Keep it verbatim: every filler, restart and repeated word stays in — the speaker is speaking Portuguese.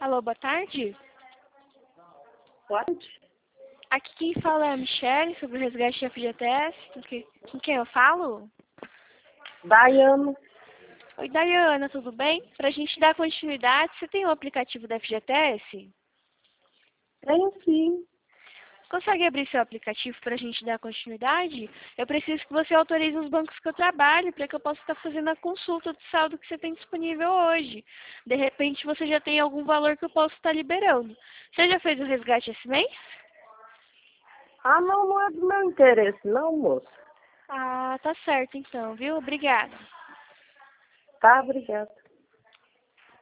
Alô, boa tarde. Pode? Aqui quem fala é a Michelle, sobre o resgate da F G T S. Com que- com quem eu falo? Daiane. Oi, Dayana, tudo bem? Para a gente dar continuidade, você tem o aplicativo da F G T S? Tenho sim. Consegue abrir seu aplicativo para a gente dar continuidade? Eu preciso que você autorize os bancos que eu trabalho para que eu possa estar fazendo a consulta do saldo que você tem disponível hoje. De repente, você já tem algum valor que eu posso estar liberando. Você já fez o resgate esse mês? Ah, não, não é do meu interesse, não, moça. Ah, tá certo então, viu? Obrigada. Tá, obrigada.